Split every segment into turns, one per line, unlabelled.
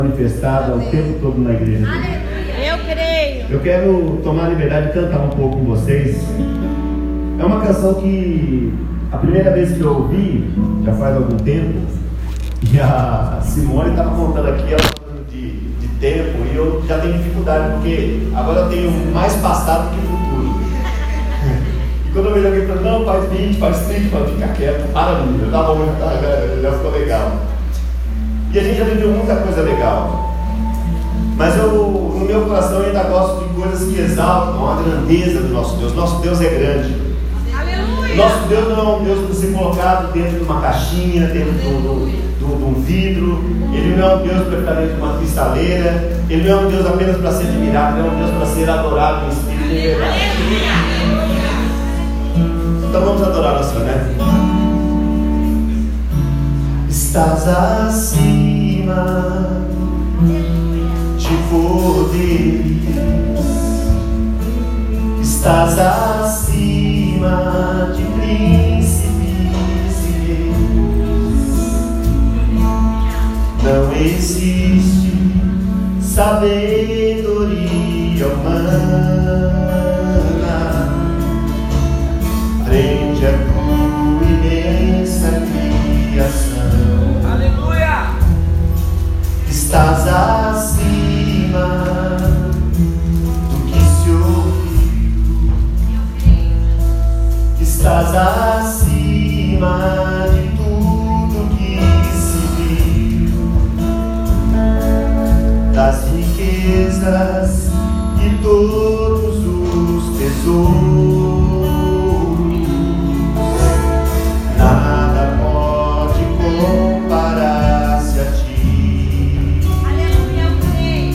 manifestada o tempo todo na igreja dele.
Eu creio.
Eu quero tomar a liberdade de cantar um pouco com vocês. É uma canção que a primeira vez que eu ouvi, já faz algum tempo, e a Simone estava contando aqui, ela falando de tempo, e eu já tenho dificuldade, porque agora eu tenho mais passado que futuro. E quando eu vejo alguém falando, não, faz 20, faz 30, eu falo, fica quieto, para não, tá bom, já ficou legal. E a gente já viveu muita coisa legal, mas no meu coração eu ainda gosto de coisas que exaltam a grandeza do nosso Deus. Nosso Deus é grande.
Aleluia.
Nosso Deus não é um Deus para ser colocado dentro de uma caixinha, dentro de um vidro. Ele não é um Deus para ficar dentro de uma cristaleira. Ele não é um Deus apenas para ser admirado. Ele é um Deus para ser adorado em espírito e em verdade. Então vamos adorar o Senhor, né? Estás acima de poderes, estás acima de príncipes e reis. Não existe sabedoria humana frente à tua imensa criação.
Aleluia!
Estás acima do que se ouviu, estás acima de tudo que se viu, das riquezas e todos os tesouros. Nada pode comparar-se a ti.
Aleluia, eu creio.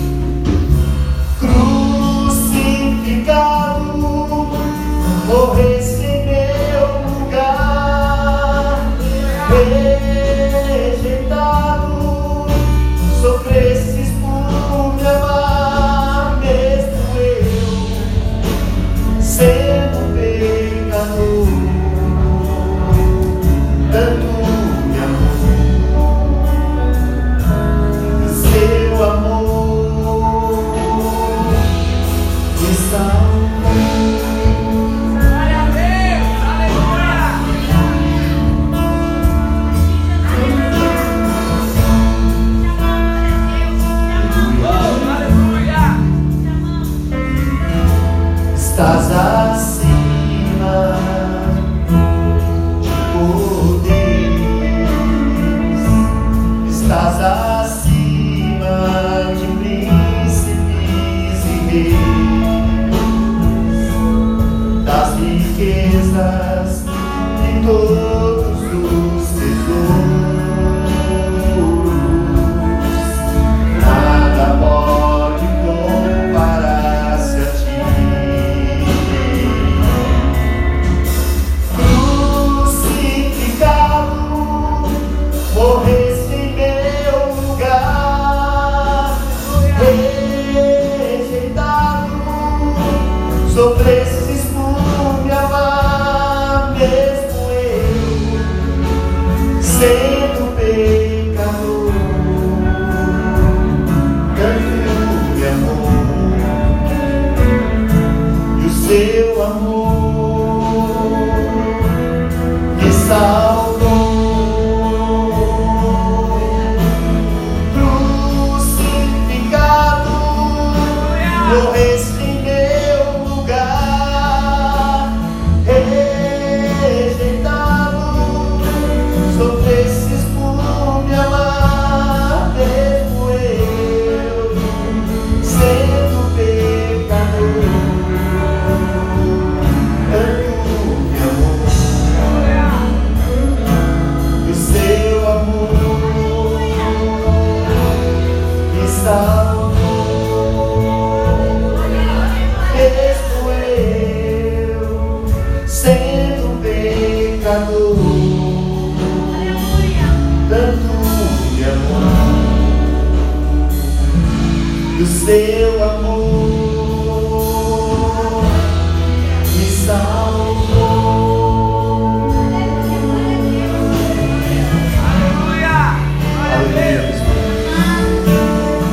Crucificado, morreste em meu lugar, rejeitado, sofrestes por me amar, mesmo eu sendo pecador. Tanto me amou, seu amor me salvou.
Glória a Deus! Aleluia! Oh, aleluia!
Estás acima de poderes, estás acima de príncipes e reis, das riquezas e todos os tesouros. Nada pode comparar-se a ti. Crucificado, morreste em meu lugar, rejeitado, sofrestes por me amar, mesmo eu sendo pecador. Tanto me amou, e o seu amor me salvou. Crucificado, morreste em meu lugar, rejeitado, sofrestes por me amar, mesmo eu sendo pecador. Tanto me amou, e o seu amor me salvou. Mesmo eu sendo pecador, tanto me amou, e o seu amor me salvou.
Aleluia!
Aleluia.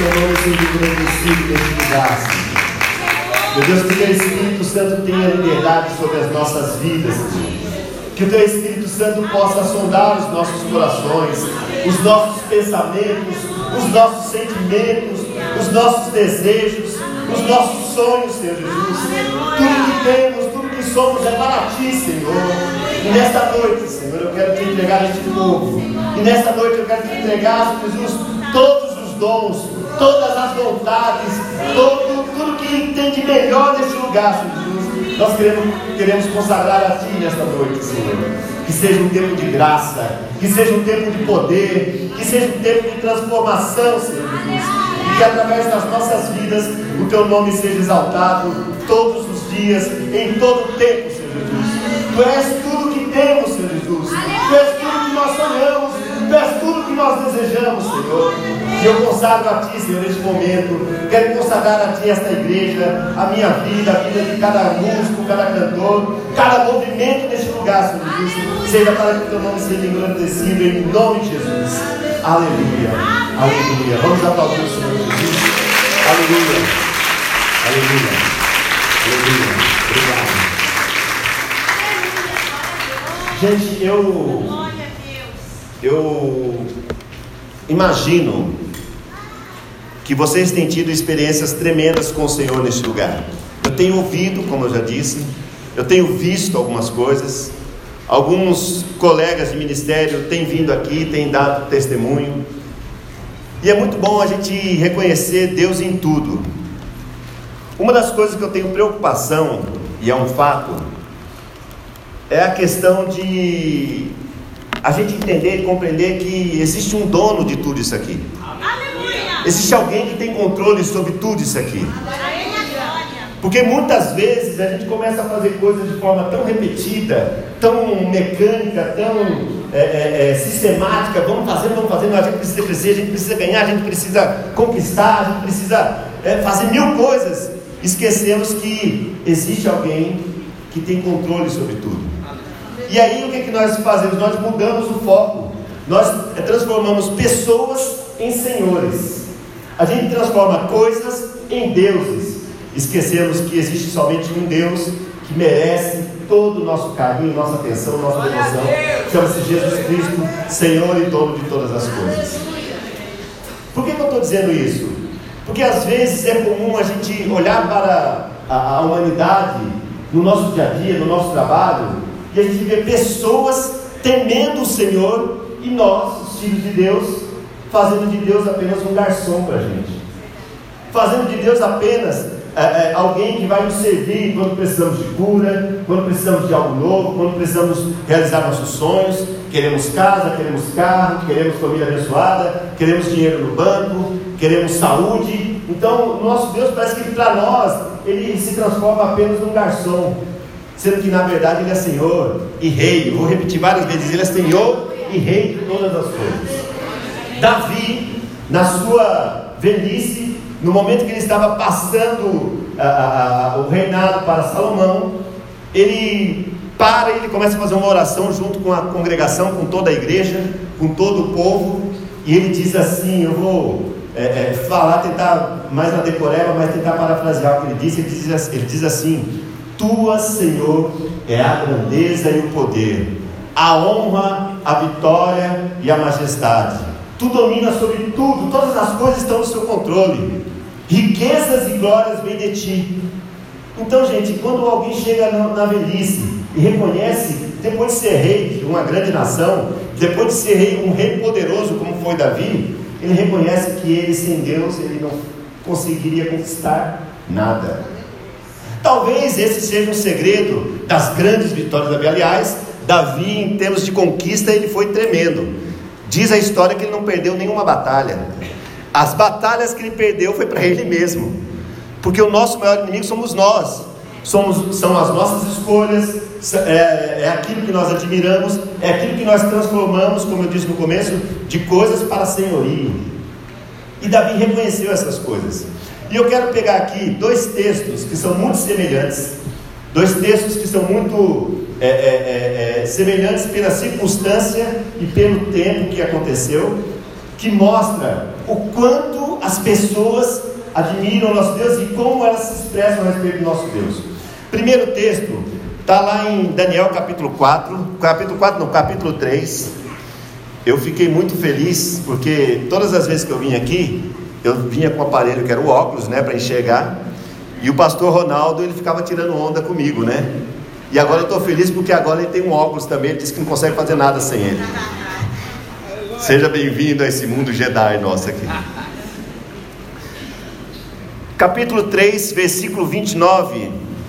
teu nome seja engrandecido neste lugar, Senhor. Meu Deus, que o teu Espírito Santo tenha liberdade sobre as nossas vidas, Senhor. Que o teu Espírito Santo possa sondar os nossos corações, os nossos pensamentos, os nossos sentimentos, os nossos desejos, os nossos sonhos, Senhor Jesus. Tudo que temos, tudo que somos é para ti, Senhor. E nesta noite, Senhor, eu quero te entregar este povo. E nesta noite eu quero te entregar, Jesus, todos os dons, todas as vontades, tudo que tem de melhor neste lugar, Senhor Jesus. Nós queremos consagrar a ti nesta noite, Senhor. Que seja um tempo de graça, que seja um tempo de poder, que seja um tempo de transformação, Senhor Jesus. E que através das nossas vidas o teu nome seja exaltado todos os dias, em todo o tempo, Senhor Jesus. Tu és tudo que temos, Senhor Jesus. Tu és tudo que nós sonhamos. Tu és tudo que nós desejamos, Senhor. E eu consagro a ti, Senhor, neste momento. Quero consagrar a ti esta igreja, a minha vida, a vida de cada músico, cada cantor, cada movimento neste lugar, Senhor Jesus. Seja para que o teu nome seja engrandecido em nome de Jesus. Aleluia. Aleluia. Vamos aplaudir o Senhor Jesus. Aleluia. Aleluia. Aleluia. Obrigado. Gente, eu imagino que vocês têm tido experiências tremendas com o Senhor neste lugar. Eu tenho ouvido, como eu já disse, eu tenho visto algumas coisas. Alguns colegas de ministério têm vindo aqui, têm dado testemunho. E é muito bom a gente reconhecer Deus em tudo. Uma das coisas que eu tenho preocupação, e é um fato, é a questão de a gente entender e compreender que existe um dono de tudo isso aqui.
Aleluia.
Existe alguém que tem controle sobre tudo isso aqui. Porque muitas vezes a gente começa a fazer coisas de forma tão repetida, tão mecânica, tão sistemática. Vamos fazendo, a gente precisa crescer, a gente precisa ganhar, a gente precisa conquistar, a gente precisa fazer mil coisas. Esquecemos que existe alguém que tem controle sobre tudo. E aí o que nós fazemos? Nós mudamos o foco. Nós transformamos pessoas em senhores. A gente transforma coisas em deuses. Esquecemos que existe somente um Deus que merece todo o nosso carinho, nossa atenção, nossa devoção. Chama-se Jesus Cristo, Senhor e dono de todas as coisas. Por que eu estou dizendo isso? Porque às vezes é comum a gente olhar para a humanidade no nosso dia a dia, no nosso trabalho, e a gente vê pessoas temendo o Senhor, e nós, os filhos de Deus, fazendo de Deus apenas um garçom para a gente, fazendo de Deus apenas alguém que vai nos servir quando precisamos de cura, quando precisamos de algo novo, quando precisamos realizar nossos sonhos. Queremos casa, queremos carro, queremos família abençoada, queremos dinheiro no banco, queremos saúde. Então o nosso Deus parece que para nós ele se transforma apenas num garçom, sendo que na verdade ele é Senhor e Rei. Eu vou repetir várias vezes: ele é Senhor e Rei de todas as coisas. Davi, na sua velhice, no momento que ele estava passando o reinado para Salomão, ele começa a fazer uma oração junto com a congregação, com toda a igreja, com todo o povo, e ele diz assim, eu vou falar, tentar mais na decoreba, mas tentar parafrasear o que ele disse. Ele diz assim: tua, Senhor, é a grandeza e o poder, a honra, a vitória e a majestade. Tu dominas sobre tudo, todas as coisas estão no seu controle, riquezas e glórias vêm de ti. Então, gente, quando alguém chega na velhice e reconhece, depois de ser rei de uma grande nação, depois de ser um rei poderoso como foi Davi, ele reconhece que ele, sem Deus, ele não conseguiria conquistar nada. Talvez esse seja um segredo das grandes vitórias de Davi. Aliás, Davi, em termos de conquista, ele foi tremendo. Diz a história que ele não perdeu nenhuma batalha. As batalhas que ele perdeu foi para ele mesmo, porque o nosso maior inimigo somos nós, são as nossas escolhas, é aquilo que nós admiramos, é aquilo que nós transformamos, como eu disse no começo, de coisas para senhorio. E Davi reconheceu essas coisas. E eu quero pegar aqui dois textos que são muito semelhantes, dois textos que são muito semelhantes pela circunstância e pelo tempo que aconteceu, que mostra o quanto as pessoas admiram o nosso Deus e como elas se expressam a respeito do nosso Deus. Primeiro texto está lá em Daniel capítulo 3. Eu fiquei muito feliz, porque todas as vezes que eu vim aqui, eu vinha com o aparelho que era o óculos, né, para enxergar, e o pastor Ronaldo, ele ficava tirando onda comigo, né, e agora eu estou feliz porque agora ele tem um óculos também, ele disse que não consegue fazer nada sem ele. Seja bem-vindo a esse mundo Jedi nosso aqui. Capítulo 3, versículo 29,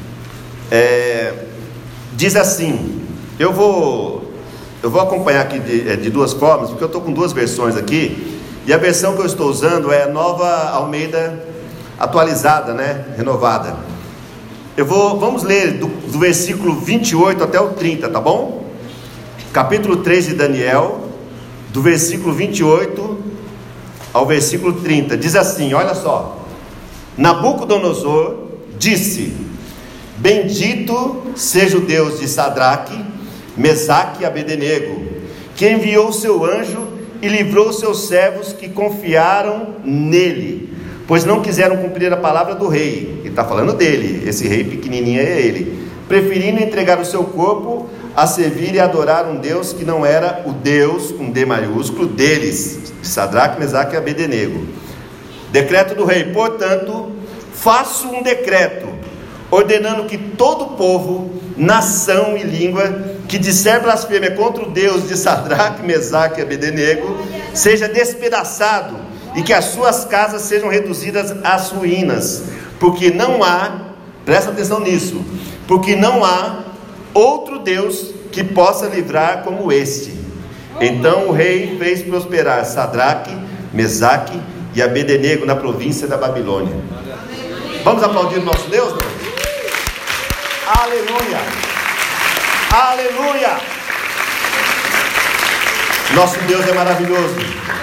diz assim, eu vou acompanhar aqui de duas formas, porque eu estou com duas versões aqui, e a versão que eu estou usando é a Nova Almeida atualizada, né, renovada. Vamos ler do versículo 28 até o 30, tá bom? Capítulo 3 de Daniel, do versículo 28 ao versículo 30, diz assim, olha só: Nabucodonosor disse: Bendito seja o Deus de Sadraque, Mesaque e Abednego, que enviou seu anjo e livrou seus servos que confiaram nele, pois não quiseram cumprir a palavra do rei. Ele está falando dele, esse rei pequenininho é ele, preferindo entregar o seu corpo a servir e adorar um Deus que não era o Deus, com D maiúsculo, deles, de Sadraque, Mesaque e Abednego. Decreto do rei: portanto, faço um decreto, ordenando que todo povo, nação e língua que disser blasfêmia contra o Deus de Sadraque, Mesaque e Abednego seja despedaçado, e que as suas casas sejam reduzidas às ruínas, porque não há, presta atenção nisso, porque não há outro Deus que possa livrar como este. Então o rei fez prosperar Sadraque, Mesaque e Abednego na província da Babilônia. Vamos aplaudir o nosso Deus, não? Aleluia! Aleluia! Nosso Deus é maravilhoso.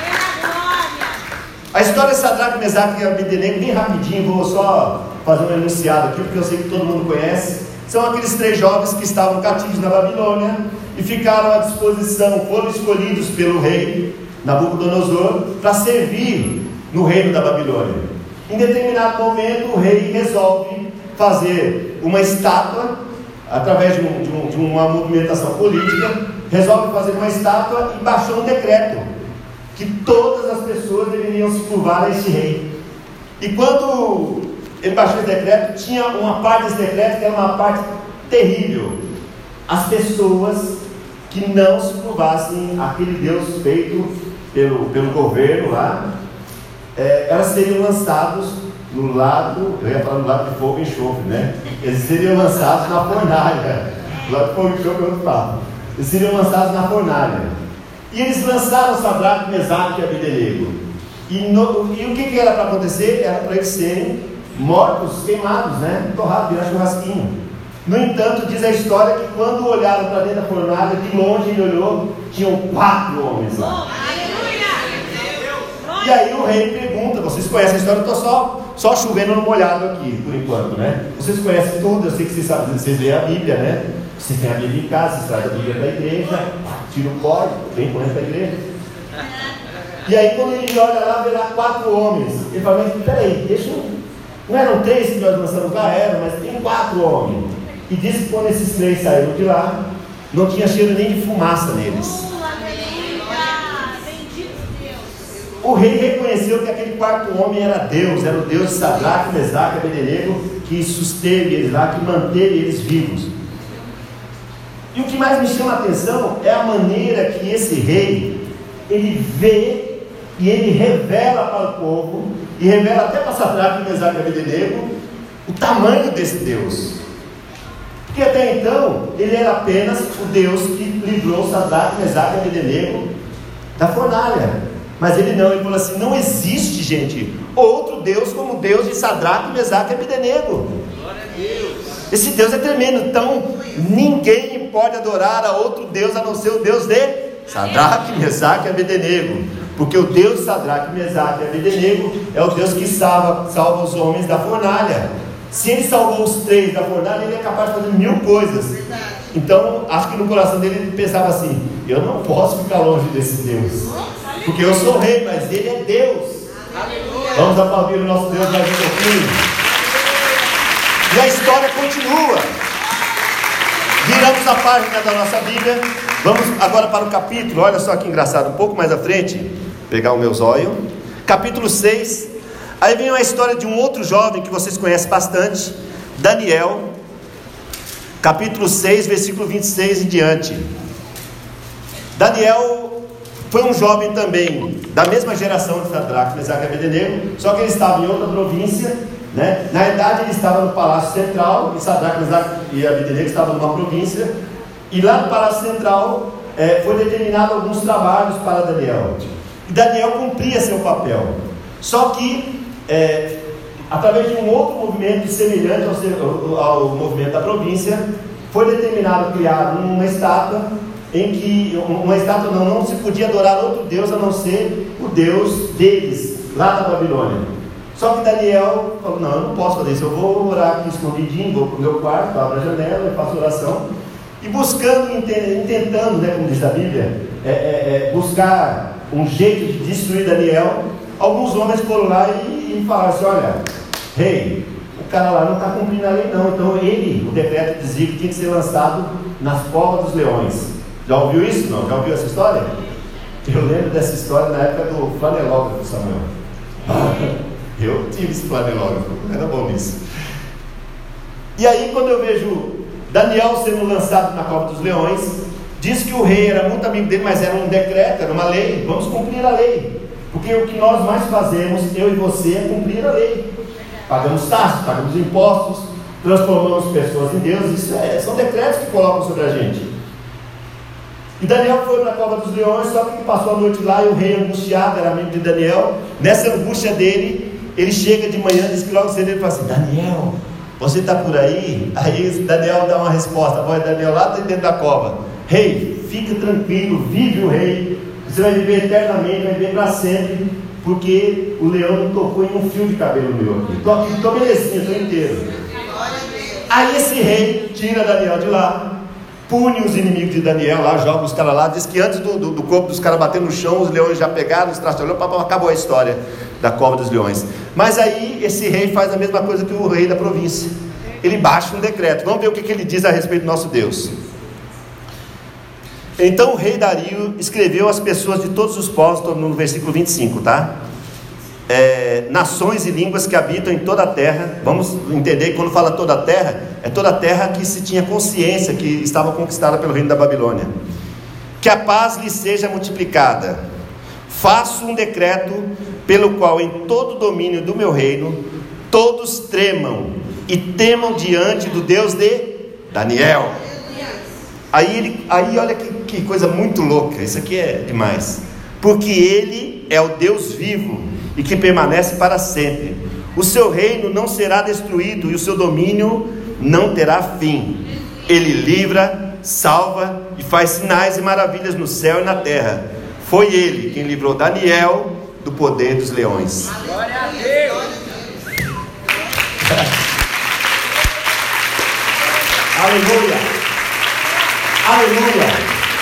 A história de Sadraque, Mesaque e Abednego, bem rapidinho, vou só fazer um enunciado aqui, porque eu sei que todo mundo conhece. São aqueles 3 jovens que estavam cativos na Babilônia e ficaram à disposição, foram escolhidos pelo rei Nabucodonosor para servir no reino da Babilônia. Em determinado momento, o rei resolve fazer uma estátua, através de uma movimentação política, resolve fazer uma estátua e baixou um decreto que todas as pessoas deveriam se curvar a este rei. E quando ele baixou esse decreto, tinha uma parte desse decreto que era uma parte terrível: as pessoas que não se curvassem àquele Deus feito pelo governo lá, elas seriam lançados no lado, eu ia falar no lado de fogo e enxofre, né? Eles seriam lançados na fornalha. O lado de fogo e enxofre é outro papo. Eles seriam lançados na fornalha. E eles lançaram Sadraque, Mesaque e Abednego. E o que era para acontecer? Era para eles serem mortos, queimados, né? Torrados, virar churrasquinho. No entanto, diz a história que quando olharam para dentro da fornalha, de longe ele olhou, tinham 4 homens lá. E aí o rei pergunta, vocês conhecem a história, eu estou só chovendo no molhado aqui, por enquanto, né? Vocês conhecem tudo, eu sei que vocês sabem, vocês leem a Bíblia, né? Vocês têm a Bíblia em casa, vocês trazem a Bíblia para a igreja, tira o pó, vem com para a igreja. E aí quando ele olha lá, vê lá 4 homens. Ele fala, mas peraí, não eram 3 que nós lançamos lá? Eram, mas tem 4 homens. E diz que quando esses 3 saíram de lá, não tinha cheiro nem de fumaça neles. O rei reconheceu que aquele 4º homem era Deus, era o Deus de Sadraque, Mesaque e Abednego, que susteve eles lá, que manteve eles vivos. E o que mais me chama a atenção é a maneira que esse rei, ele vê e ele revela para o povo, e revela até para Sadraque, Mesaque e Abednego, o tamanho desse Deus. Porque até então, ele era apenas o Deus que livrou Sadraque, Mesaque e Abednego da fornalha. Mas ele falou assim, não existe, gente, outro Deus como o Deus de Sadraque, Mesaque e Abednego.
Glória a Deus.
Esse Deus é tremendo. Então ninguém pode adorar a outro Deus a não ser o Deus de Sadraque, Mesaque e Abednego, porque o Deus de Sadraque, Mesaque e Abednego é o Deus que salva os homens da fornalha. Se ele salvou os 3 da fornalha, ele é capaz de fazer 1000 coisas. Então acho que no coração dele ele pensava assim, eu não posso ficar longe desse Deus, porque eu sou rei, mas ele é Deus.
Aleluia.
Vamos aplaudir o nosso Deus mais um pouquinho. E a história continua. Viramos a página da nossa Bíblia. Vamos agora para o capítulo. Olha só que engraçado, um pouco mais à frente. Pegar o meu zóio. Capítulo 6. Aí vem a história de um outro jovem que vocês conhecem bastante, Daniel. Capítulo 6, versículo 26 em diante. Daniel foi um jovem também, da mesma geração de Sadraque, Mesaque e Abednego, só que ele estava em outra província, né? Na verdade ele estava no Palácio Central, e Sadraque, Mesaque e Abednego estavam numa província, e lá no Palácio Central foi determinado alguns trabalhos para Daniel, e Daniel cumpria seu papel, só que através de um outro movimento semelhante ao movimento da província, foi determinado criar uma estátua, em que não se podia adorar outro Deus a não ser o Deus deles, lá da Babilônia. Só que Daniel falou: não, eu não posso fazer isso, eu vou orar aqui escondidinho, vou para o meu quarto, abro a janela e faço oração, e buscando, tentando, né, como diz a Bíblia, buscar um jeito de destruir Daniel. Alguns homens foram lá e falaram assim: olha, rei, o cara lá não está cumprindo a lei não, então o decreto dizia que tinha que ser lançado nas covas dos leões. Já ouviu isso? Não? Já ouviu essa história? Eu lembro dessa história na época do flanelógrafo, Samuel. Eu tive esse flanelógrafo, era bom nisso. E aí, quando eu vejo Daniel sendo lançado na cova dos leões, diz que o rei era muito amigo dele, mas era um decreto, era uma lei. Vamos cumprir a lei, porque o que nós mais fazemos, eu e você, é cumprir a lei. Pagamos taxas, pagamos impostos, transformamos pessoas em Deus. Isso são decretos que colocam sobre a gente. E Daniel foi para a cova dos leões, só que passou a noite lá, e o rei angustiado, era amigo de Daniel. Nessa angústia dele, ele chega de manhã, diz que logo cedo ele fala assim: Daniel, você está por aí? Aí Daniel dá uma resposta: a voz de Daniel lá dentro da cova: rei, fica tranquilo, vive o rei, você vai viver eternamente, vai viver para sempre, porque o leão não tocou em um fio de cabelo meu aqui. Estou belezinho, estou inteiro. Aí esse rei tira Daniel de lá, pune os inimigos de Daniel lá, joga os caras lá. Diz que antes do corpo dos caras bater no chão, os leões já pegaram, estraçalhou, acabou a história da cova dos leões. Mas aí esse rei faz a mesma coisa que o rei da província. Ele baixa um decreto. Vamos ver o que ele diz a respeito do nosso Deus. Então o rei Dario escreveu às pessoas de todos os povos, estou no versículo 25, tá? Nações e línguas que habitam em toda a terra. Vamos entender que quando fala toda a terra, é toda a terra que se tinha consciência que estava conquistada pelo reino da Babilônia. Que a paz lhe seja multiplicada. Faço um decreto pelo qual em todo o domínio do meu reino todos tremam e temam diante do Deus de Daniel. Aí olha que coisa muito louca. Isso aqui é demais. Porque ele é o Deus vivo e que permanece para sempre. O seu reino não será destruído e o seu domínio não terá fim. Ele livra, salva e faz sinais e maravilhas no céu e na terra. Foi ele quem livrou Daniel do poder dos leões.
Glória a Deus.
Aleluia, aleluia.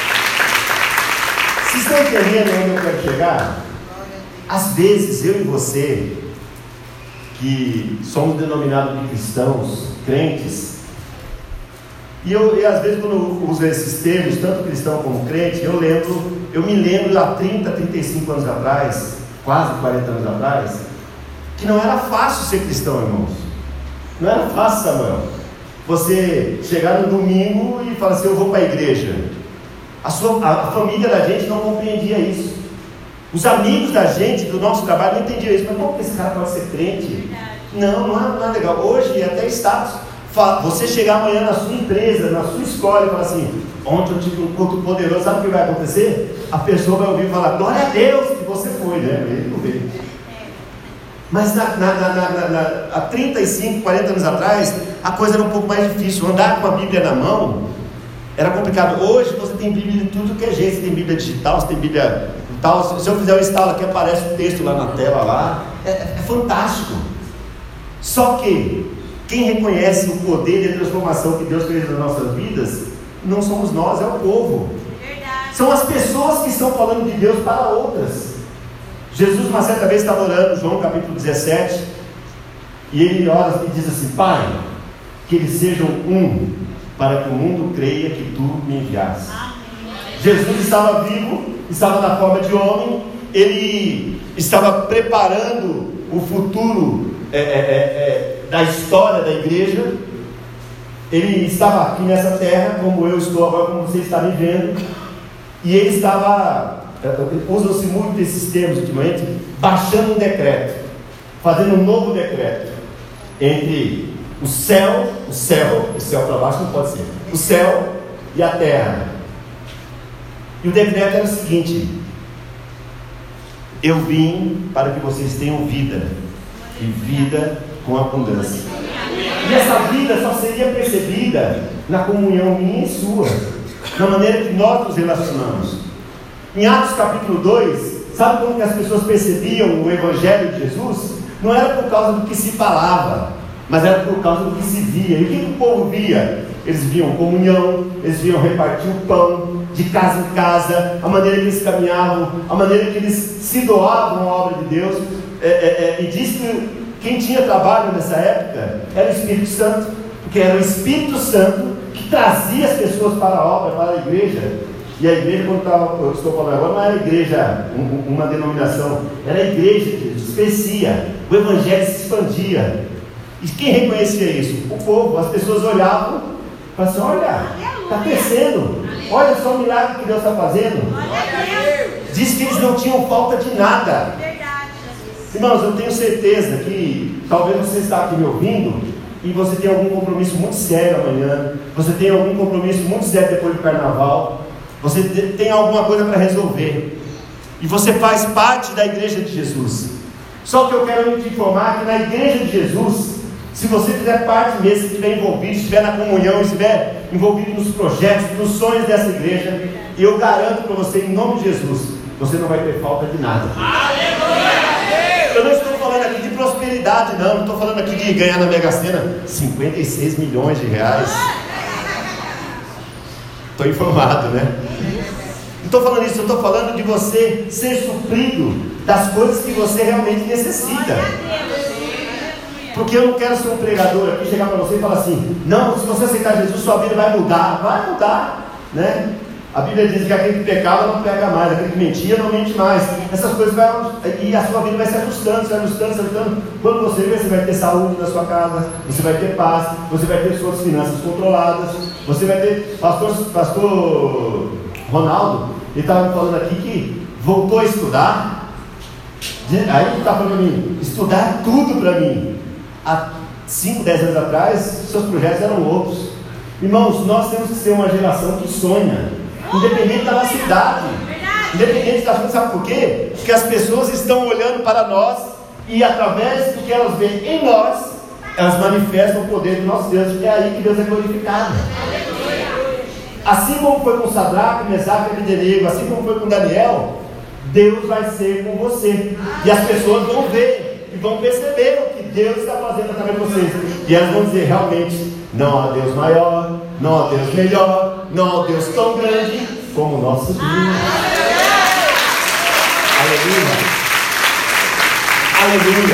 Vocês estão entendendo onde eu quero chegar? Às vezes eu e você, que somos denominados de cristãos, crentes, e às vezes quando eu uso esses termos, tanto cristão como crente, eu me lembro há 30, 35 anos atrás, quase 40 anos atrás, que não era fácil ser cristão, irmãos. Não era fácil, Samuel, você chegar no domingo e falar assim: eu vou para a igreja. A família da gente não compreendia isso. Os amigos da gente, do nosso trabalho, não entendiam isso. Mas como que esse cara pode ser crente? Não é legal. Hoje é até status. Você chegar amanhã na sua empresa, na sua escola, e falar assim: ontem eu tive um culto poderoso, sabe o que vai acontecer? A pessoa vai ouvir e falar: glória a Deus que você foi, né? Ele não veio. Mas há 35, 40 anos atrás, a coisa era um pouco mais difícil. Andar com a Bíblia na mão era complicado. Hoje você tem Bíblia de tudo que é jeito. Você tem Bíblia digital, você tem Bíblia tal. Se eu fizer o instalo aqui, aparece o texto lá na tela lá. É fantástico. Só que quem reconhece o poder e a transformação que Deus fez nas nossas vidas não somos nós, é o povo.
Verdade.
São as pessoas que estão falando de Deus para outras. Jesus uma certa vez estava orando, João capítulo 17, e ele ora e diz assim: Pai, que eles sejam um, para que o mundo creia que tu me enviaste. Jesus estava vivo, estava na forma de homem, ele estava preparando o futuro da história da igreja. Ele estava aqui nessa terra, como eu estou agora, como você está me vendo, e ele estava, usam-se muito esses termos ultimamente, baixando um decreto, fazendo um novo decreto entre o céu para baixo não pode ser, o céu e a terra. E o decreto era o seguinte: eu vim para que vocês tenham vida, e vida com abundância. E essa vida só seria percebida na comunhão minha e sua, na maneira que nós nos relacionamos. Em Atos capítulo 2, sabe como que as pessoas percebiam o Evangelho de Jesus? Não era por causa do que se falava, mas era por causa do que se via. E o que o povo via? Eles viam comunhão, eles viam repartir o pão de casa em casa, a maneira que eles caminhavam, a maneira que eles se doavam à obra de Deus. E diz que quem tinha trabalho nessa época era o Espírito Santo, porque era o Espírito Santo que trazia as pessoas para a obra, para a igreja. E a igreja, quando eu estou falando agora, não era a igreja, uma denominação, era a igreja que crescia, o Evangelho se expandia. E quem reconhecia isso? O povo. As pessoas olhavam e falavam assim: olha, está crescendo, olha só o milagre que Deus está fazendo. Diz que eles não tinham falta de nada. Irmãos, eu tenho certeza que talvez você está aqui me ouvindo e você tem algum compromisso muito sério amanhã, você tem algum compromisso muito sério depois do carnaval, você tem alguma coisa para resolver, e você faz parte da igreja de Jesus. Só que eu quero te informar que na igreja de Jesus, se você fizer parte mesmo, se estiver envolvido, estiver na comunhão, estiver envolvido nos projetos, nos sonhos dessa igreja, eu garanto para você, em nome de Jesus, você não vai ter falta de nada. Eu não estou falando aqui de prosperidade, não estou falando aqui de ganhar na Mega Sena 56 milhões de reais. Estou informado, né? Não estou falando isso, eu estou falando de você ser suprido das coisas que você realmente necessita. Porque eu não quero ser um pregador aqui, chegar para você e falar assim: não, se você aceitar Jesus, sua vida vai mudar, né? A Bíblia diz que aquele que pecava não peca mais, aquele que mentia não mente mais. Essas coisas e a sua vida vai se ajustando. Quando você vê, você vai ter saúde na sua casa, você vai ter paz, você vai ter suas finanças controladas, você vai ter. Pastor Ronaldo, ele estava me falando aqui que voltou a estudar. Aí ele está falando para mim: estudar tudo para mim. Há 5, 10 anos atrás, seus projetos eram outros. Irmãos, nós temos que ser uma geração que sonha, independente da nossa idade, independente das coisas. Sabe por quê? Porque as pessoas estão olhando para nós, e através do que elas veem em nós, elas manifestam o poder do nosso Deus. É aí que Deus é glorificado. Assim como foi com Sadraque, Mesaque e Abednego, assim como foi com Daniel, Deus vai ser com você, e as pessoas vão ver e vão perceber o que Deus está fazendo através de vocês, e elas vão dizer: realmente não há Deus maior, não há Deus melhor, não há Deus tão grande como o nosso Deus. Aleluia, aleluia.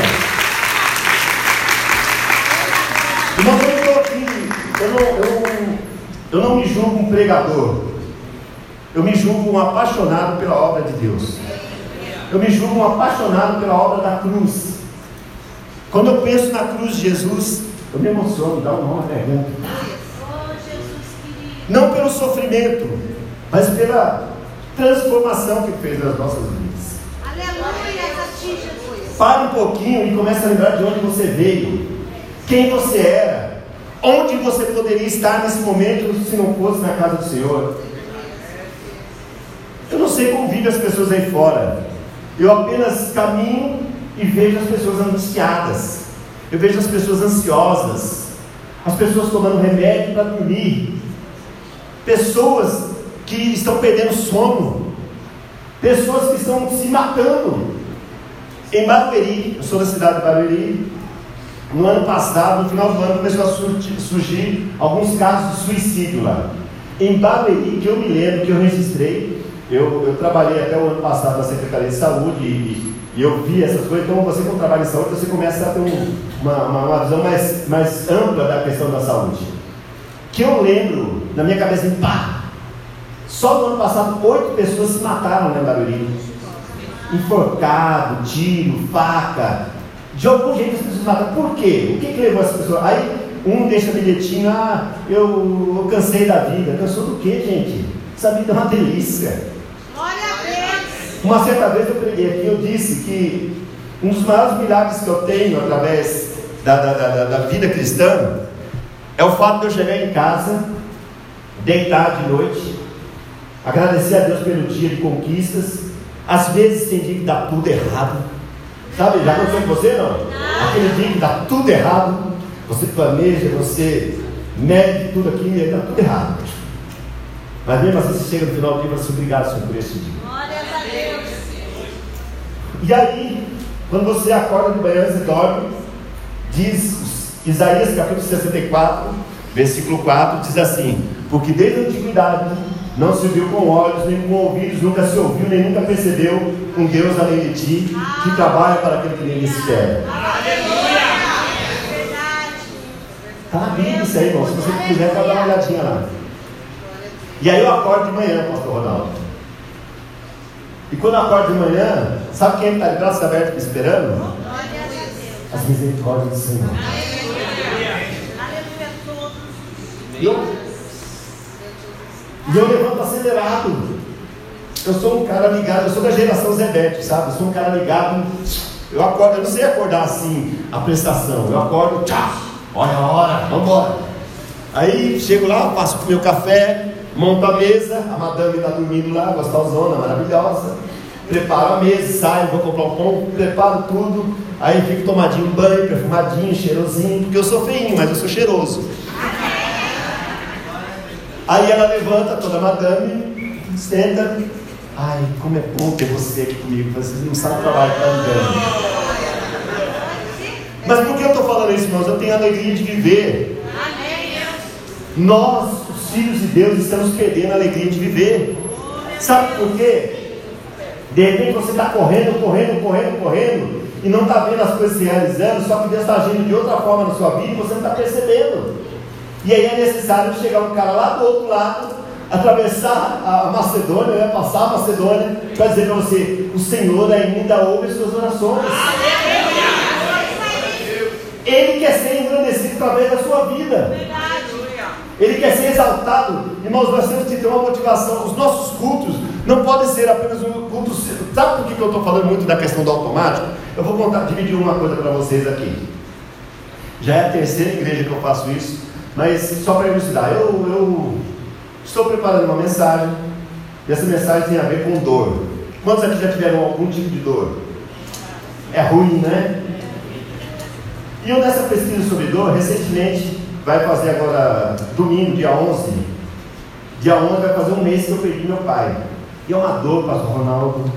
Irmão, eu estou aqui, eu não me julgo um pregador, eu me julgo um apaixonado pela obra de Deus, eu me julgo um apaixonado pela obra da cruz. Quando eu penso na cruz de Jesus, eu me emociono, dá um nó na garganta. Não pelo sofrimento, mas pela transformação que fez nas nossas vidas. Aleluia. Para um pouquinho e comece a lembrar de onde você veio, quem você era, onde você poderia estar nesse momento se não fosse na casa do Senhor. Eu não sei como vivem as pessoas aí fora, eu apenas caminho e vejo as pessoas angustiadas, eu vejo as pessoas ansiosas, as pessoas tomando remédio para dormir, pessoas que estão perdendo sono, pessoas que estão se matando. Em Barueri, eu sou da cidade de Barueri, no ano passado, no final do ano, começou a surgir alguns casos de suicídio lá. Em Barueri, que eu me lembro, que eu registrei, eu trabalhei até o ano passado na Secretaria de Saúde E eu vi essas coisas. Então você, quando trabalha em saúde, você começa a ter uma visão mais ampla da questão da saúde. Que eu lembro, na minha cabeça, pá! Só no ano passado, 8 pessoas se mataram em Barueri. Enforcado, tiro, faca. De algum jeito as pessoas se mataram. Por quê? O que levou essa pessoa? Aí um deixa bilhetinho, eu cansei da vida. Cansou do quê, gente? Essa vida é uma delícia.
Glória a Deus.
Uma certa vez eu preguei aqui, eu disse que um dos maiores milagres que eu tenho através da vida cristã é o fato de eu chegar em casa, deitar de noite, agradecer a Deus pelo dia de conquistas. Às vezes tem dia que dá tudo errado, sabe? Já aconteceu com você, não? Aquele dia que dá tudo errado, você planeja, você mede tudo aqui e dá tudo errado. Mas mesmo assim você chega no final do dia e você obrigado, Senhor, por esse dia.
Glória a Deus.
E aí, quando você acorda de manhã, você dorme, diz Isaías capítulo 64, versículo 4, diz assim: porque desde a antiguidade não se viu com olhos, nem com ouvidos, nunca se ouviu, nem nunca percebeu um Deus além de ti, que trabalha para aquele que nele espera. Está na Bíblia isso aí, irmão. Se você quiser, pode dar uma olhadinha lá. E aí eu acordo de manhã, pastor Ronaldo. E quando eu acordo de manhã, sabe quem está de braços abertos me esperando?
Glória a Deus.
As misericórdias do Senhor.
Aleluia a todos.
E eu levanto acelerado. Eu sou um cara ligado, eu sou da geração Zebete, sabe? Eu sou um cara ligado. Eu acordo, eu não sei acordar assim, a prestação. Eu acordo, tchau, olha a hora, vamos embora. Aí chego lá, passo pro meu café, monto a mesa, a madame está dormindo lá, gostosona, maravilhosa. Preparo a mesa, saio, vou comprar um pão, preparo tudo. Aí fico tomadinho banho, perfumadinho, cheirosinho, porque eu sou feinho, mas eu sou cheiroso. Aí ela levanta, toda madame, senta. Ai, como é bom ter você aqui comigo, vocês não sabem o trabalho que está me dando. Mas por que eu estou falando isso, irmãos? Eu tenho a alegria de viver. Nós, os filhos de Deus, estamos perdendo a alegria de viver. Sabe por quê? De repente você está correndo, e não está vendo as coisas se realizando, só que Deus está agindo de outra forma na sua vida e você não está percebendo. E aí é necessário chegar um cara lá do outro lado, atravessar a Macedônia, passar a Macedônia, para dizer para você: o Senhor ainda ouve as suas orações. Ele quer ser engrandecido através da sua vida. Ele quer ser exaltado. Irmãos, nós temos que ter uma motivação. Os nossos cultos não podem ser apenas um culto. Sabe por que eu estou falando muito da questão do automático? Eu vou dividir uma coisa para vocês aqui. Já é a terceira igreja que eu faço isso, mas só para elucidar, eu estou preparando uma mensagem, e essa mensagem tem a ver com dor. Quantos aqui já tiveram algum tipo de dor? É ruim, né? E eu, nessa pesquisa sobre dor, recentemente, vai fazer agora, domingo, dia 11. Dia 11 vai fazer um mês que eu perdi meu pai. E é uma dor, pastor Ronaldo.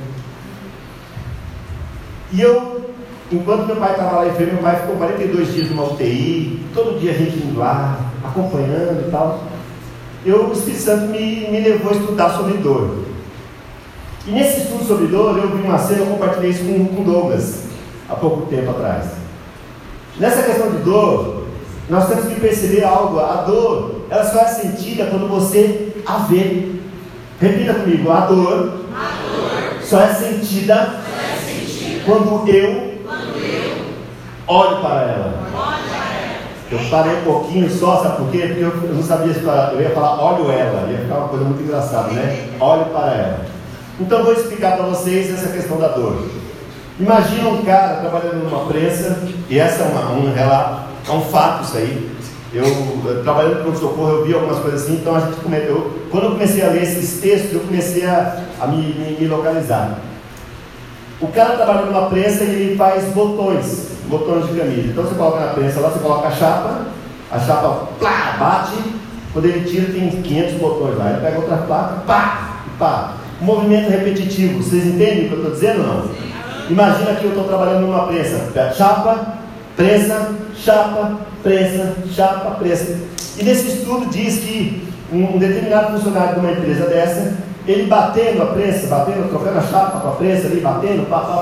E eu, enquanto meu pai estava lá enfermo, meu pai ficou 42 dias numa UTI, todo dia a gente indo lá, acompanhando e tal. O Espírito Santo me levou a estudar sobre dor. E nesse estudo sobre dor, eu vi uma cena, eu compartilhei isso com Douglas, há pouco tempo atrás. Nessa questão de dor, nós temos que perceber algo. A dor, ela só é sentida quando você a vê. Repita comigo: a dor só é sentida quando eu olho para ela. Eu parei um pouquinho só, sabe por quê? Porque eu não sabia se falar. Eu ia falar olho ela, ia ficar uma coisa muito engraçada, né? Olho para ela. Então eu vou explicar para vocês essa questão da dor. Imagina um cara trabalhando numa prensa, e essa é um relato, é um fato isso aí. Eu trabalhando no pronto-socorro, eu vi algumas coisas assim, então quando eu comecei a ler esses textos, eu comecei a me localizar. O cara trabalha numa prensa e ele faz botões de camisa. Então você coloca na prensa lá, você coloca a chapa plá, bate, quando ele tira tem 500 botões lá, ele pega outra placa, pá. Um movimento repetitivo. Vocês entendem o que eu estou dizendo ou não? Imagina que eu estou trabalhando numa prensa, chapa, prensa, chapa, prensa. E nesse estudo diz que um determinado funcionário de uma empresa dessa, ele batendo a prensa, trocando a chapa com a prensa ali, batendo,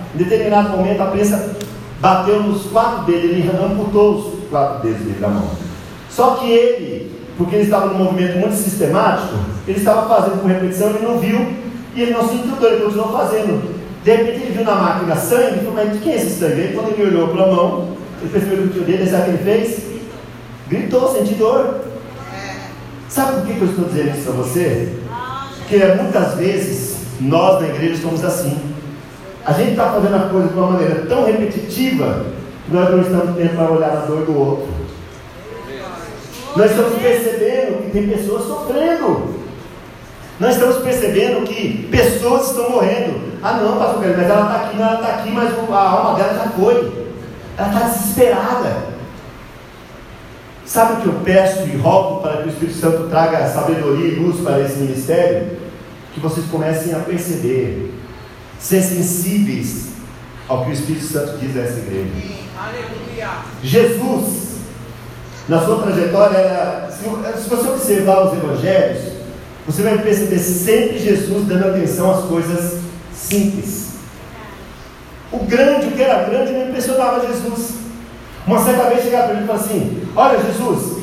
Em determinado momento a prensa bateu nos 4 dedos, ele amputou os 4 dedos dele da mão. Só que ele, porque ele estava num movimento muito sistemático, ele estava fazendo com repetição, ele não viu, e ele não se intrudou, ele continuou fazendo. De repente ele viu na máquina sangue, ele falou, mas de quem é esse sangue? Aí quando ele olhou para a mão, ele percebeu que o tio dele, sabe o que ele fez? Gritou, senti dor. Sabe por que eu estou dizendo isso para você? Porque muitas vezes nós na igreja somos assim. A gente está fazendo a coisa de uma maneira tão repetitiva que nós não estamos tempo para olhar na dor do outro. Nós estamos percebendo que tem pessoas sofrendo. Nós estamos percebendo que pessoas estão morrendo. Ah não, pastor, mas ela está aqui, ela está aqui, mas a alma dela já foi. Ela está desesperada. Sabe o que eu peço e rogo para que o Espírito Santo traga sabedoria e luz para esse ministério? Que vocês comecem a perceber, ser sensíveis ao que o Espírito Santo diz a essa igreja.
Aleluia.
Jesus, na sua trajetória, se você observar os evangelhos, você vai perceber sempre Jesus dando atenção às coisas simples. O que era grande, não impressionava Jesus. Uma certa vez chegaram para ele e falaram assim: olha Jesus,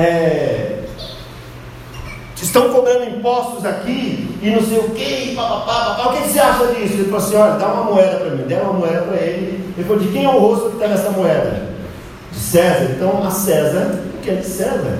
estão cobrando impostos aqui e não sei o que, papapá, o que você acha disso? Ele falou assim: olha, dá uma moeda para mim. Deram uma moeda para ele. Ele falou: de quem é o rosto que está nessa moeda? De César. Então a César, o que é de César?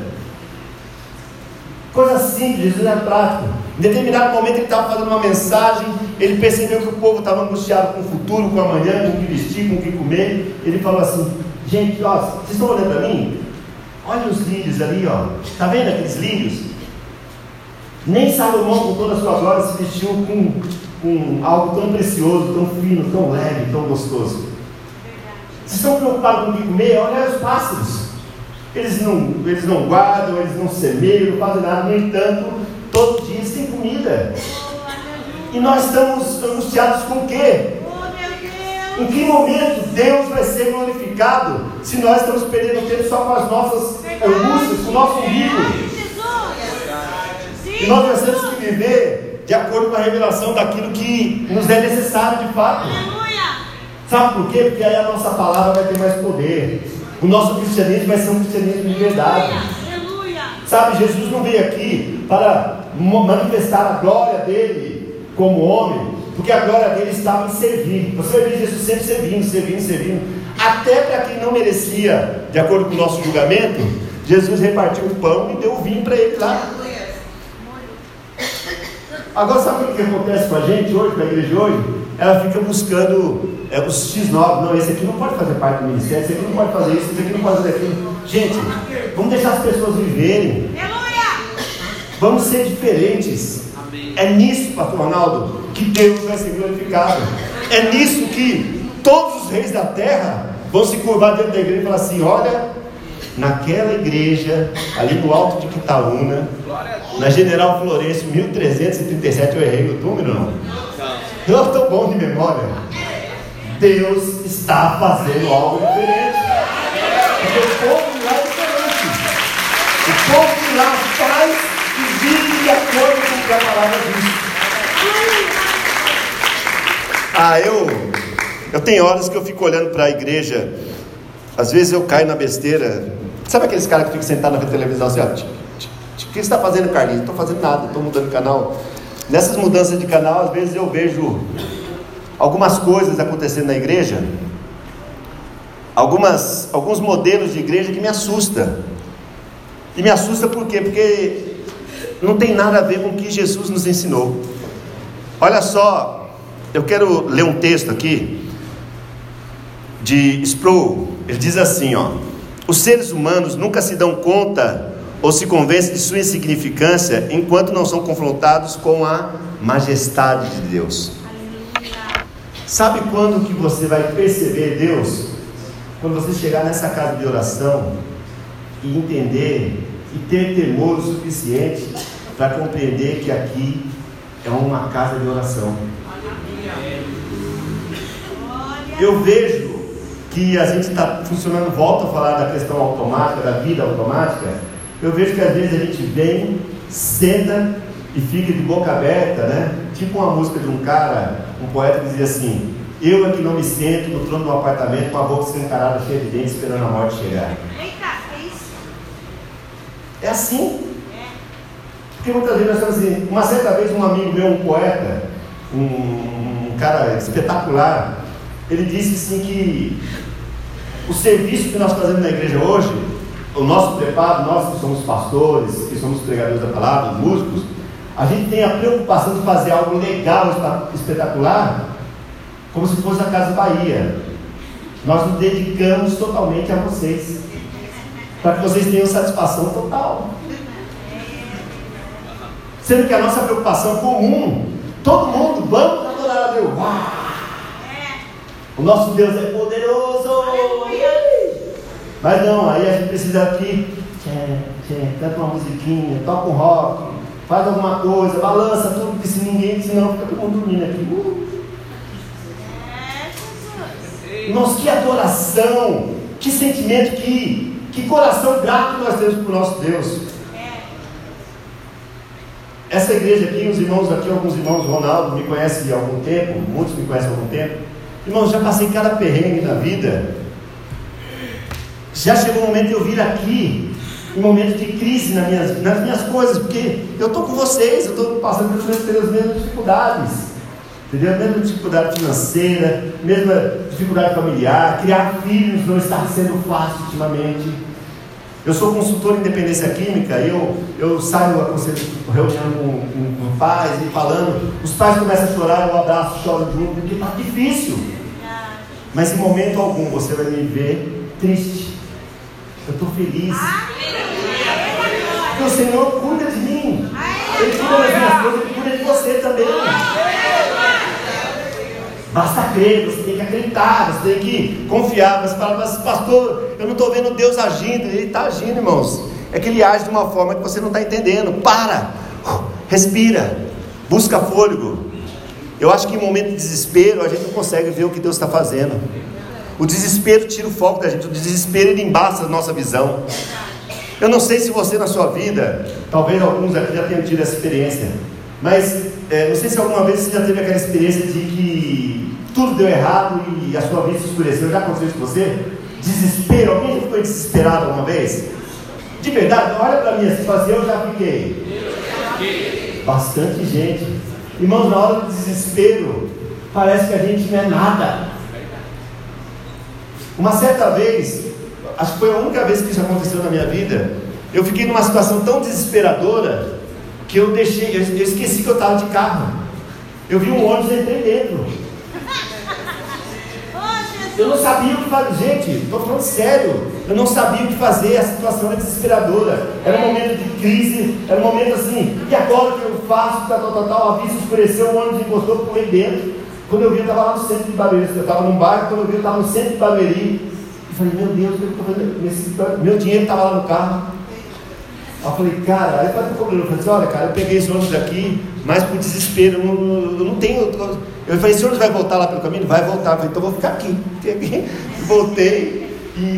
Coisa simples, Jesus é prático. Em determinado momento ele estava fazendo uma mensagem, ele percebeu que o povo estava angustiado com o futuro, com amanhã, com o que vestir, com o que comer. Ele falou assim: gente, ó, vocês estão olhando para mim? Olha os lírios ali, ó. Está vendo aqueles lírios? Nem Salomão, com toda a sua glória, se vestiu com algo tão precioso, tão fino, tão leve, tão gostoso. Vocês estão preocupados com o que comer? Olha os pássaros. Eles não guardam, eles não semeiam, não fazem nada. No entanto, todo dia eles têm comida. E nós estamos angustiados com o quê? Em que momento Deus vai ser glorificado se nós estamos perdendo tempo só com as nossas angústias, com o nosso umbigo? E nós temos que viver de acordo com a revelação daquilo que nos é necessário de fato. Sabe por quê? Porque aí a nossa palavra vai ter mais poder. O nosso cristianismo vai ser um cristianismo de verdade. Sabe, Jesus não veio aqui para manifestar a glória dele como homem, porque a glória dele estava em servir. Você vai ver Jesus sempre servindo. Até para quem não merecia, de acordo com o nosso julgamento, Jesus repartiu o pão e deu o vinho para ele lá. Agora sabe o que acontece com a gente hoje, com a igreja hoje? Ela fica buscando os X9, não, esse aqui não pode fazer parte do ministério, esse aqui não pode fazer isso, esse aqui não pode fazer aquilo. Gente, vamos deixar as pessoas viverem. Vamos ser diferentes. É nisso, pastor Ronaldo, que Deus vai ser glorificado. É nisso que todos os reis da terra vão se curvar dentro da igreja e falar assim: olha, naquela igreja, ali no alto de Quitaúna, na General Florencio, 1337, eu errei o número, não? Eu estou bom de memória. Deus está fazendo algo diferente. Porque o povo de lá é diferente. O povo de lá faz e vive de acordo com o que a palavra diz. Eu tenho horas que eu fico olhando para a igreja. Às vezes eu caio na besteira. Sabe aqueles caras que ficam sentados na televisão assim, ó, o que você está fazendo, Carlinhos? Não estou fazendo nada, estou mudando de canal. Nessas mudanças de canal, às vezes eu vejo algumas coisas acontecendo na igreja, alguns modelos de igreja que me assustam. E me assusta por quê? Porque não tem nada a ver com o que Jesus nos ensinou. Olha só, eu quero ler um texto aqui de Sproul. Ele diz assim, ó: os seres humanos nunca se dão conta ou se convencem de sua insignificância enquanto não são confrontados com a majestade de Deus. Sabe quando que você vai perceber Deus? Quando você chegar nessa casa de oração e entender e ter temor o suficiente para compreender que aqui é uma casa de oração. Eu vejo que a gente está funcionando, volto a falar da questão automática, da vida automática. Eu vejo que às vezes a gente vem, senta e fica de boca aberta, né? Tipo uma música de um cara, um poeta que dizia assim: Eu é que não me sento no trono do apartamento com a boca escancarada, cheia de dentes, esperando a morte chegar.
Eita, é isso?
É assim. Porque muitas vezes nós estamos assim. Uma certa vez um amigo meu, um poeta, um cara espetacular, ele disse assim que o serviço que nós fazemos na igreja hoje, o nosso preparo, nós que somos pastores, que somos pregadores da palavra, músicos, a gente tem a preocupação de fazer algo legal, espetacular, como se fosse a Casa Bahia. Nós nos dedicamos totalmente a vocês, para que vocês tenham satisfação total. Sendo que a nossa preocupação comum, todo mundo, vamos adorar a Deus. O nosso Deus é poderoso. Mas não, aí a gente precisa aqui, canta uma musiquinha, toca um rock, faz alguma coisa, balança tudo, porque se ninguém, senão fica todo mundo dormindo aqui. Irmãos, que adoração, que sentimento, que coração grato nós temos para o nosso Deus. Essa igreja aqui, os irmãos aqui, alguns irmãos, Ronaldo me conhece há algum tempo, muitos me conhecem há algum tempo. Irmãos, já passei cada perrengue na vida. Já chegou o momento de eu vir aqui, em momento de crise nas minhas coisas, porque eu estou com vocês, eu estou passando pelas mesmas dificuldades, entendeu? Mesma dificuldade financeira, mesma dificuldade familiar, criar filhos não está sendo fácil ultimamente. Eu sou consultor em independência química, eu saio reunião com pais e falando, os pais começam a chorar, eu abraço, choro junto, porque está difícil. Mas em momento algum você vai me ver triste. Eu estou feliz. Porque o Senhor cuida de mim. Ele cuida das minhas coisas, Ele cuida de você também. Basta crer, você tem que acreditar, você tem que confiar. Você fala, mas pastor, eu não estou vendo Deus agindo. Ele está agindo, irmãos. É que Ele age de uma forma que você não está entendendo. Para, respira, busca fôlego. Eu acho que em momento de desespero a gente não consegue ver o que Deus está fazendo. O desespero tira o foco da gente. O desespero ele embaça a nossa visão. Eu não sei se você na sua vida, talvez alguns aqui já tenham tido essa experiência, mas não sei se alguma vez você já teve aquela experiência de que tudo deu errado e a sua vida se escureceu. Já aconteceu isso com você? Desespero. Alguém já ficou desesperado alguma vez? De verdade, olha para mim assim, assim, eu já fiquei. Bastante gente. Irmãos, na hora do desespero parece que a gente não é nada. Uma certa vez, acho que foi a única vez que isso aconteceu na minha vida, eu fiquei numa situação tão desesperadora que eu esqueci que eu estava de carro. Eu vi um ônibus e entrei dentro. Eu não sabia o que fazer, gente, estou falando sério. Eu não sabia o que fazer, a situação era desesperadora. Era um momento de crise, era um momento assim, e agora o que eu faço? A vista escureceu, o ônibus encostou, pulei dentro. Quando eu vi, eu estava lá no centro de Barueri. Eu estava num bairro, quando eu vi, eu estava no centro de Barueri. Eu falei, meu Deus, o que eu estou fazendo? Meu dinheiro estava lá no carro. Aí eu falei, cara, aí qual é o problema? Eu falei assim, olha, cara, eu peguei esse ônibus aqui, mas por desespero, eu não tenho. Eu falei, esse ônibus vai voltar lá pelo caminho? Vai voltar. Eu falei, então eu vou ficar aqui. Peguei, voltei e.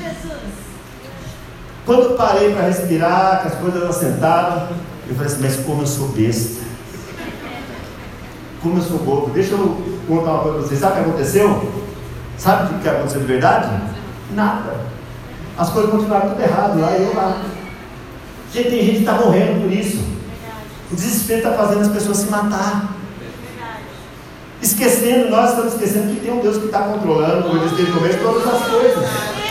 Quando eu parei para respirar, que as coisas assentaram, eu falei assim, mas como eu sou besta. Como eu sou bobo. Deixa eu contar uma coisa para vocês. Sabe o que aconteceu? Sabe o que aconteceu de verdade? Nada. As coisas continuaram tudo errado lá e eu lá. Gente, tem gente que está morrendo por isso. O desespero está fazendo as pessoas se matar. Esquecendo, nós estamos esquecendo que tem um Deus que está controlando, como eu disse desde o começo, todas as coisas.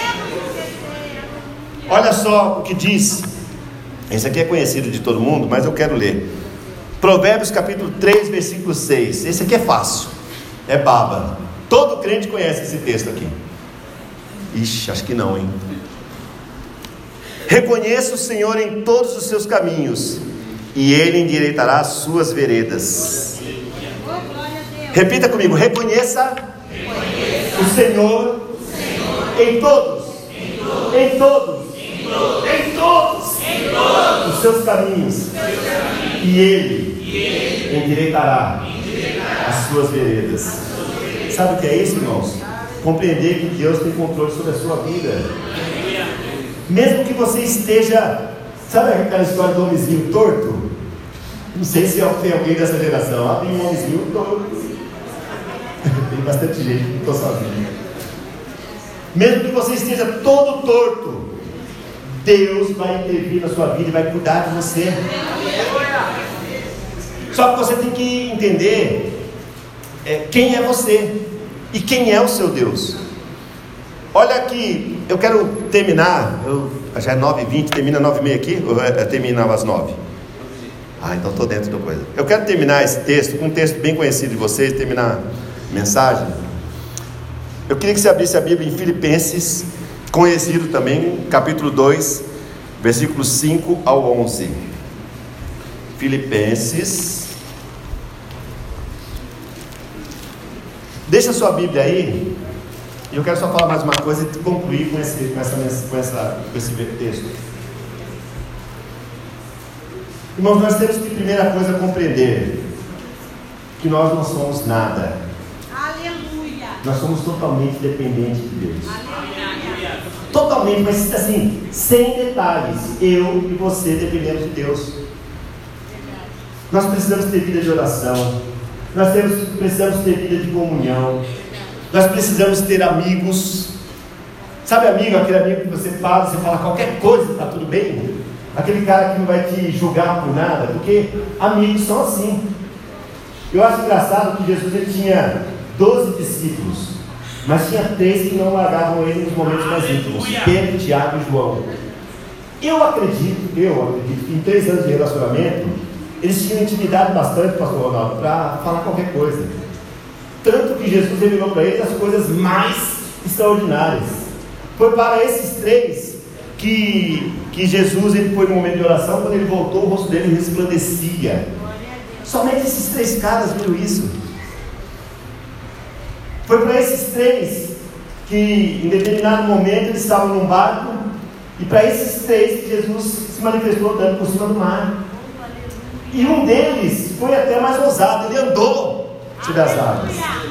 Olha só o que diz. Esse aqui é conhecido de todo mundo, mas eu quero ler. Provérbios capítulo 3, versículo 6. Esse aqui é fácil, é baba. Todo crente conhece esse texto aqui. Ixi, acho que não, hein? Reconheça o Senhor em todos os seus caminhos, e Ele endireitará as suas veredas. Repita comigo, reconheça o Senhor em todos os seus caminhos, e Ele endireitará as suas veredas. Sabe o que é isso, irmãos? Compreender que Deus tem controle sobre a sua vida. Mesmo que você esteja, sabe aquela história do homenzinho torto? Não sei se tem alguém dessa geração. Tem um homenzinho torto. Tem tem bastante gente, não estou sozinho. Mesmo que você esteja todo torto, Deus vai intervir na sua vida e vai cuidar de você. Só que você tem que entender quem é você e quem é o seu Deus. Olha aqui, eu quero terminar, já é 9h20, termina 9h30 aqui, ou termina às 9h? Então estou dentro da coisa. Eu quero terminar esse texto com um texto bem conhecido de vocês, terminar a mensagem. Eu queria que você abrisse a Bíblia em Filipenses, conhecido também, capítulo 2, versículos 5 ao 11. Filipenses. Deixa a sua Bíblia aí. E eu quero só falar mais uma coisa e concluir com esse texto. Irmãos, nós temos que, primeira coisa, compreender que nós não somos nada.
Aleluia.
Nós somos totalmente dependentes de Deus.
Aleluia.
Totalmente, mas assim, sem detalhes. Eu e você dependemos de Deus. Nós precisamos ter vida de oração. Nós precisamos ter vida de comunhão. Nós precisamos ter amigos. Sabe amigo, aquele amigo que você fala qualquer coisa, está tudo bem? Aquele cara que não vai te julgar por nada, porque amigos são assim. Eu acho engraçado que Jesus ele tinha 12 discípulos, mas tinha 3 que não largavam ele nos momentos mais íntimos: Pedro, Tiago e João. Eu acredito que em 3 anos de relacionamento eles tinham intimidade bastante, pastor Ronaldo, para falar qualquer coisa. Tanto que Jesus revelou para eles as coisas mais extraordinárias. Foi para esses 3 que Jesus ele foi no momento de oração. Quando ele voltou, o rosto dele resplandecia. Somente esses 3 caras viram isso. Foi para esses 3 que em determinado momento eles estavam num barco, e para esses 3 que Jesus se manifestou andando por cima do mar. E um deles foi até mais ousado, ele andou sobre as águas.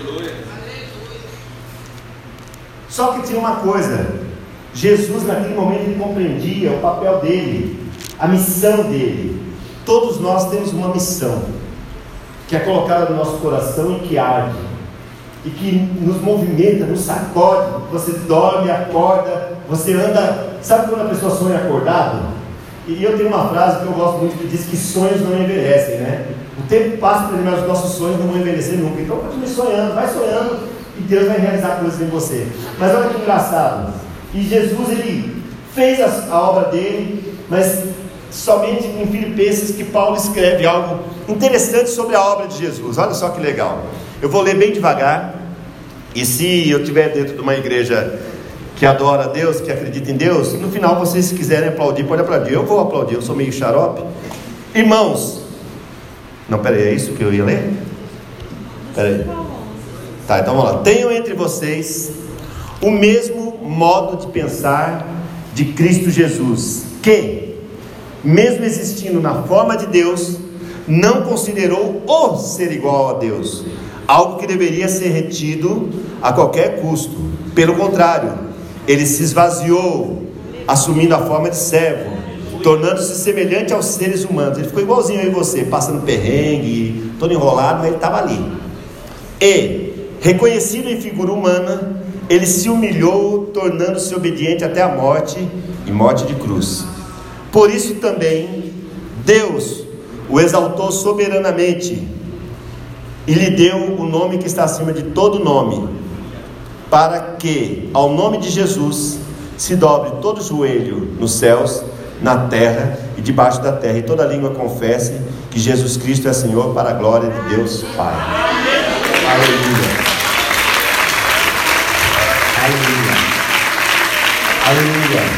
Só que tinha uma coisa: Jesus naquele momento ele compreendia o papel dele, a missão dele. Todos nós temos uma missão que é colocada no nosso coração e que arde, e que nos movimenta, nos sacode. Você dorme, acorda, você anda. Sabe quando a pessoa sonha acordado? E eu tenho uma frase que eu gosto muito, que diz que sonhos não envelhecem, né? O tempo passa para ele, mas os nossos sonhos não vão envelhecer nunca. Então continue sonhando, vai sonhando, e Deus vai realizar coisas em você. Mas olha que engraçado, e Jesus ele fez a obra dele, mas somente em Filipenses que Paulo escreve algo interessante sobre a obra de Jesus. Olha só que legal. Eu vou ler bem devagar, e se eu estiver dentro de uma igreja que adora a Deus, que acredita em Deus, no final vocês, se quiserem aplaudir, pode aplaudir. Eu vou aplaudir, eu sou meio xarope. Irmãos, não, peraí, é isso que eu ia ler? Peraí. Tá, então vamos lá. Tenham entre vocês o mesmo modo de pensar de Cristo Jesus, que, mesmo existindo na forma de Deus, não considerou o ser igual a Deus algo que deveria ser retido a qualquer custo. Pelo contrário, ele se esvaziou, assumindo a forma de servo, tornando-se semelhante aos seres humanos. Ele ficou igualzinho eu e você, passando perrengue, todo enrolado, mas ele estava ali. E, reconhecido em figura humana, ele se humilhou, tornando-se obediente até a morte, e morte de cruz. Por isso também Deus o exaltou soberanamente e lhe deu o nome que está acima de todo nome, para que ao nome de Jesus se dobre todo joelho nos céus, na terra e debaixo da terra, e toda língua confesse que Jesus Cristo é Senhor, para a glória de Deus Pai. Aleluia. Aleluia. Aleluia.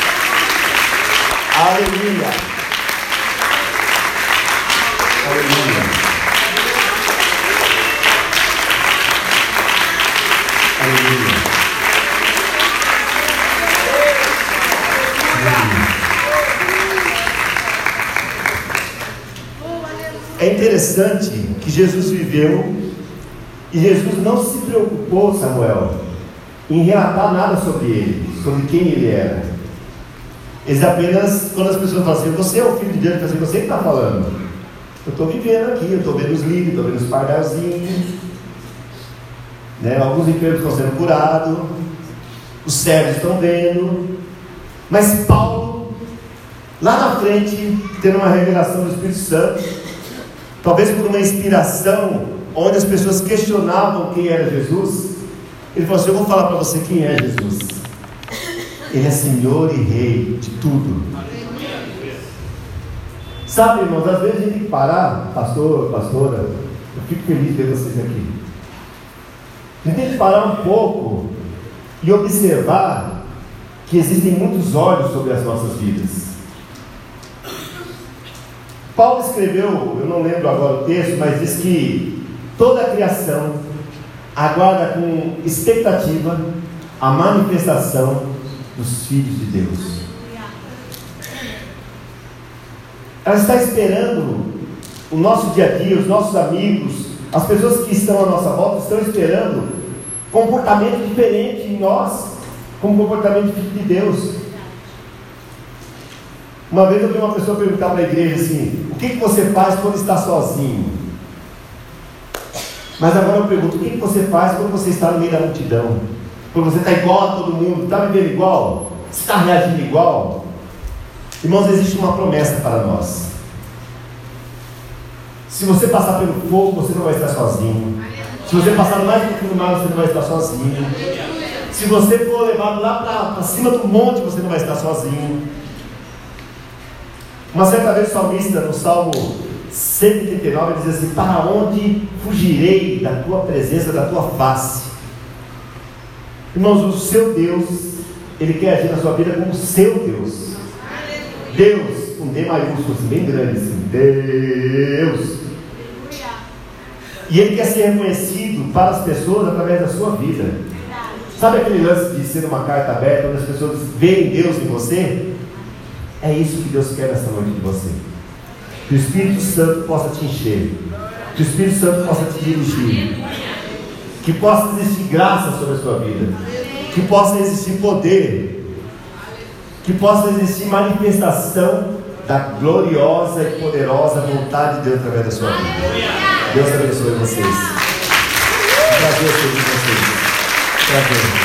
Aleluia. Aleluia. Aleluia. É interessante que Jesus viveu, e Jesus não se preocupou, Samuel, em relatar nada sobre ele, sobre quem ele era. Eles apenas, quando as pessoas falam assim, você é o filho de Deus, você que está falando. Eu estou vivendo aqui, eu estou vendo os lírios, estou vendo os pardalzinhos. né? Alguns enfermos estão sendo curados, os cegos estão vendo, mas Paulo, lá na frente, tendo uma revelação do Espírito Santo, talvez por uma inspiração, onde as pessoas questionavam quem era Jesus, ele falou assim: eu vou falar para você quem é Jesus. Ele é Senhor e Rei de tudo. Sabe, irmãos, às vezes a gente tem que parar, pastor, pastora, eu fico feliz de ver vocês aqui. A gente tem que parar um pouco e observar que existem muitos olhos sobre as nossas vidas. Paulo escreveu, eu não lembro agora o texto, mas diz que toda a criação aguarda com expectativa a manifestação dos filhos de Deus. Ela está esperando o nosso dia a dia, os nossos amigos, as pessoas que estão à nossa volta estão esperando comportamento diferente em nós, como comportamento de Deus. Uma vez eu vi uma pessoa perguntar para a igreja assim: o que você faz quando está sozinho? Mas agora eu pergunto: o que você faz quando você está no meio da multidão? Quando você está igual a todo mundo, está vivendo igual? Você está reagindo igual? Irmãos, existe uma promessa para nós. Se você passar pelo fogo, você não vai estar sozinho. Se você passar mais do que no mar, você não vai estar sozinho. Se você for levado lá para cima do monte, você não vai estar sozinho. Uma certa vez o salmista, no Salmo 139, diz assim: para onde fugirei da tua presença, da tua face? Irmãos, o seu Deus, Ele quer agir na sua vida como o seu Deus. Deus, com D maiúsculo, assim, bem grande, assim, Deus. E Ele quer ser reconhecido para as pessoas através da sua vida. Sabe aquele lance de ser uma carta aberta, onde as pessoas veem Deus em você? É isso que Deus quer nessa noite de você. Que o Espírito Santo possa te encher, que o Espírito Santo possa te dirigir, que possa existir graça sobre a sua vida, que possa existir poder, que possa existir manifestação da gloriosa e poderosa vontade de Deus através da sua vida. Deus abençoe vocês. Prazer ser com vocês. Prazer.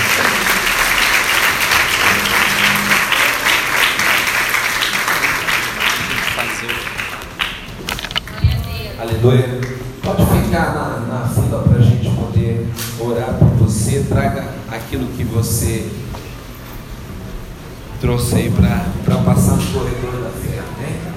Aleluia. Pode ficar na fila para a gente poder orar por você. Traga aquilo que você trouxe aí para passar no corredor da fé. Né?